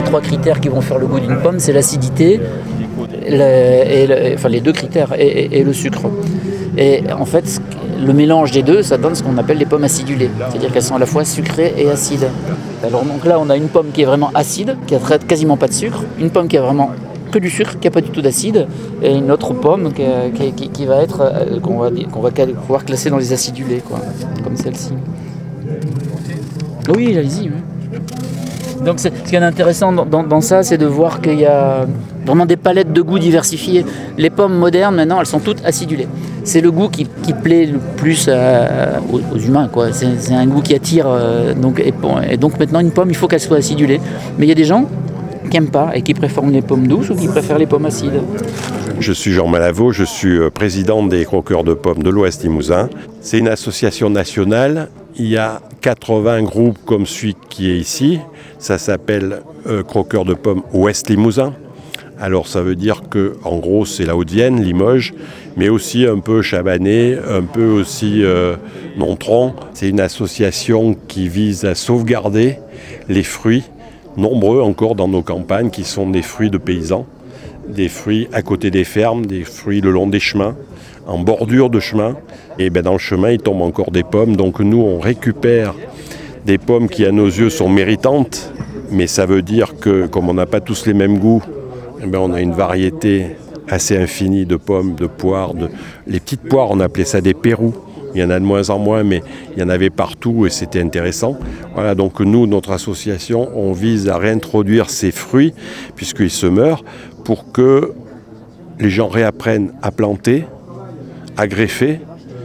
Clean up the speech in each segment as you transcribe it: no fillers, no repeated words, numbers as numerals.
trois critères qui vont faire le goût d'une pomme, c'est l'acidité, les deux critères, et le sucre. Et en fait, le mélange des deux, ça donne ce qu'on appelle les pommes acidulées. C'est-à-dire qu'elles sont à la fois sucrées et acides. Alors donc là, on a une pomme qui est vraiment acide, qui a quasiment pas de sucre, une pomme qui a vraiment que du sucre, qui n'a pas du tout d'acide, et une autre pomme qui va être, qu'on va pouvoir classer dans les acidulés, quoi, comme celle-ci. Oui, allez-y. Oui. Donc ce qui est intéressant dans ça, c'est de voir qu'il y a vraiment des palettes de goûts diversifiées. Les pommes modernes, maintenant, elles sont toutes acidulées. C'est le goût qui plaît le plus aux humains, quoi. C'est un goût qui attire. Et donc maintenant, une pomme, il faut qu'elle soit acidulée. Mais il y a des gens qui n'aiment pas et qui préfèrent les pommes douces ou qui préfèrent les pommes acides. Je suis Jean Malavaux, je suis président des croqueurs de pommes de l'Ouest Limousin. C'est une association nationale. Il y a 80 groupes comme celui qui est ici. Ça s'appelle croqueurs de pommes Ouest Limousin. Alors ça veut dire que, en gros, c'est la Haute-Vienne, Limoges, mais aussi un peu Chabanais, un peu aussi Nontron. C'est une association qui vise à sauvegarder les fruits, nombreux encore dans nos campagnes, qui sont des fruits de paysans, des fruits à côté des fermes, des fruits le long des chemins, en bordure de chemin. Et dans le chemin, il tombe encore des pommes. Donc nous, on récupère des pommes qui, à nos yeux, sont méritantes. Mais ça veut dire que, comme on n'a pas tous les mêmes goûts, on a une variété assez infinie de pommes, de poires. Les petites poires, on appelait ça des pérous. Il y en a de moins en moins, mais il y en avait partout et c'était intéressant. Voilà, donc nous, notre association, on vise à réintroduire ces fruits, puisqu'ils se meurent, pour que les gens réapprennent à planter, à greffer,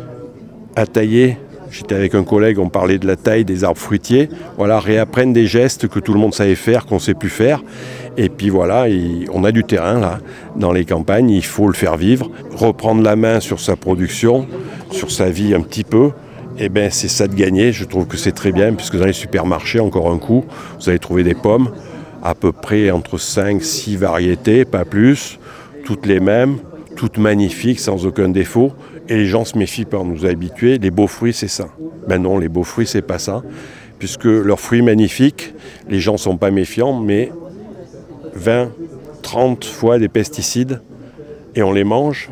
à tailler. J'étais avec un collègue, on parlait de la taille des arbres fruitiers. Voilà, réapprennent des gestes que tout le monde savait faire, qu'on ne sait plus faire. Et puis voilà, on a du terrain là, dans les campagnes, il faut le faire vivre, reprendre la main sur sa production, sur sa vie un petit peu. Et c'est ça de gagner, je trouve que c'est très bien, puisque dans les supermarchés, encore un coup, vous allez trouver des pommes, à peu près entre 5-6 variétés, pas plus, toutes les mêmes, toutes magnifiques, sans aucun défaut. Et les gens se méfient par nous habituer. Les beaux fruits, c'est ça. Non, les beaux fruits, c'est pas ça. Puisque leurs fruits magnifiques, les gens ne sont pas méfiants, mais 20, 30 fois des pesticides, et on les mange.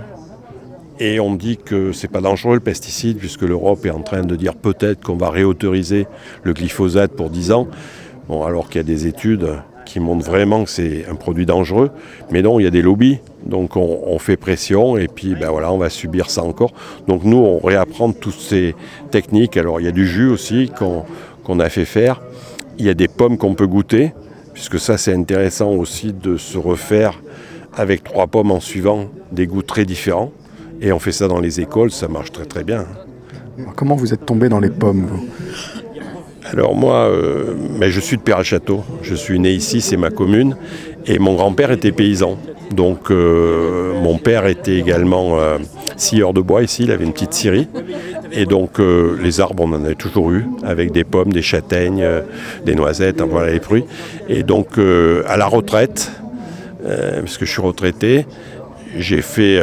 Et on dit que c'est pas dangereux le pesticide, puisque l'Europe est en train de dire peut-être qu'on va réautoriser le glyphosate pour 10 ans. Bon, alors qu'il y a des études qui montrent vraiment que c'est un produit dangereux. Mais non, il y a des lobbies. Donc on fait pression et puis on va subir ça encore. Donc nous, on réapprend toutes ces techniques. Alors il y a du jus aussi qu'on a fait faire. Il y a des pommes qu'on peut goûter, puisque ça c'est intéressant aussi de se refaire avec 3 pommes en suivant des goûts très différents. Et on fait ça dans les écoles, ça marche très très bien. Comment vous êtes tombé dans les pommes, vous ? Alors moi, je suis de Peyrat-le-Château. Je suis né ici, c'est ma commune. Et mon grand-père était paysan. Donc mon père était également scieur de bois ici, il avait une petite scierie. Et donc les arbres, on en a toujours eu, avec des pommes, des châtaignes, des noisettes, voilà les fruits. Et donc à la retraite, parce que je suis retraité, j'ai fait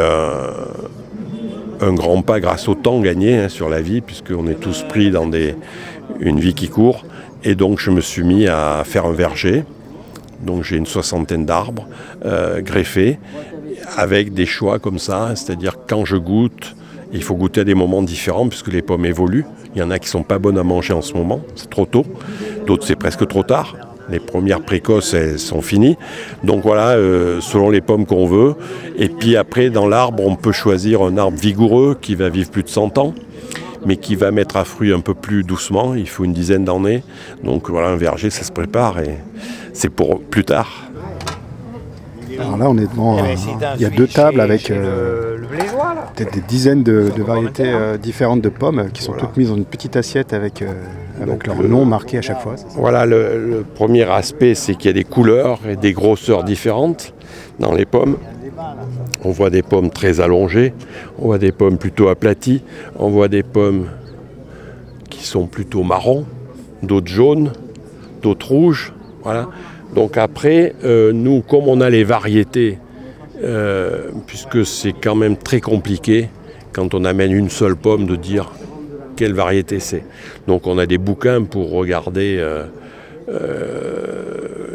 un grand pas grâce au temps gagné sur la vie, puisqu'on est tous pris dans une vie qui court. Et donc je me suis mis à faire un verger. Donc j'ai une 60aine d'arbres greffés, avec des choix comme ça. C'est-à-dire quand je goûte, il faut goûter à des moments différents, puisque les pommes évoluent. Il y en a qui ne sont pas bonnes à manger en ce moment, c'est trop tôt. D'autres, c'est presque trop tard. Les premières précoces, elles sont finies. Donc voilà, selon les pommes qu'on veut. Et puis après, dans l'arbre, on peut choisir un arbre vigoureux qui va vivre plus de 100 ans, mais qui va mettre à fruit un peu plus doucement. Il faut une dizaine d'années. Donc voilà, un verger, ça se prépare et c'est pour plus tard. Alors là, on est devant. Il y a 2 tables avec peut-être des dizaines de variétés différentes de pommes qui sont toutes mises dans une petite assiette avec leur nom marqué à chaque fois. Voilà, le premier aspect, c'est qu'il y a des couleurs et des grosseurs différentes dans les pommes. On voit des pommes très allongées, on voit des pommes plutôt aplaties, on voit des pommes qui sont plutôt marrons, d'autres jaunes, d'autres rouges. Voilà. Donc après, nous, comme on a les variétés, puisque c'est quand même très compliqué quand on amène une seule pomme de dire quelle variété c'est. Donc on a des bouquins pour regarder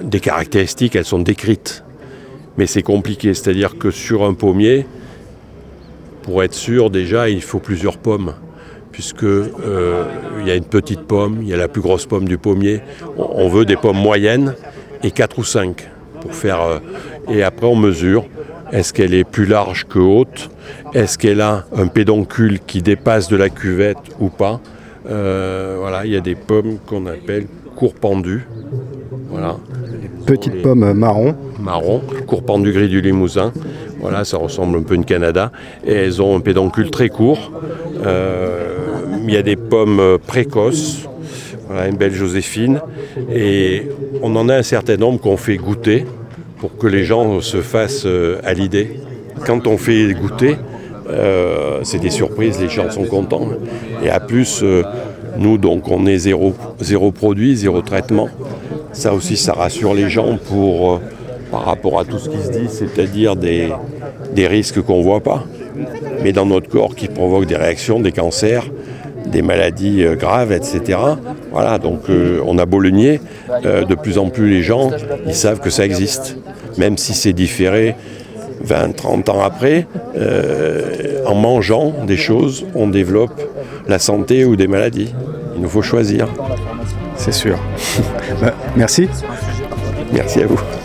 des caractéristiques, elles sont décrites. Mais c'est compliqué, c'est-à-dire que sur un pommier, pour être sûr, déjà, il faut plusieurs pommes. Puisque il y a une petite pomme, il y a la plus grosse pomme du pommier. On veut des pommes moyennes et 4 ou 5 pour faire. Et après, on mesure. Est-ce qu'elle est plus large que haute? Est-ce qu'elle a un pédoncule qui dépasse de la cuvette ou pas? Voilà, il y a des pommes qu'on appelle court pendues. Voilà. Petite pomme marron. Marron, court pendu gris du Limousin. Voilà, ça ressemble un peu à une Canada. Et elles ont un pédoncule très court. Il y a des pommes précoces. Voilà, une belle Joséphine. Et on en a un certain nombre qu'on fait goûter pour que les gens se fassent à l'idée. Quand on fait goûter, c'est des surprises, les gens sont contents. Et à plus, nous, donc, on est zéro produit, zéro traitement. Ça aussi, ça rassure les gens par rapport à tout ce qui se dit, c'est-à-dire des risques qu'on ne voit pas, mais dans notre corps qui provoquent des réactions, des cancers, des maladies graves, etc. Voilà, donc on a beau le nier, de plus en plus les gens, ils savent que ça existe. Même si c'est différé 20, 30 ans après, en mangeant des choses, on développe la santé ou des maladies. Il nous faut choisir. C'est sûr. Merci. Merci à vous.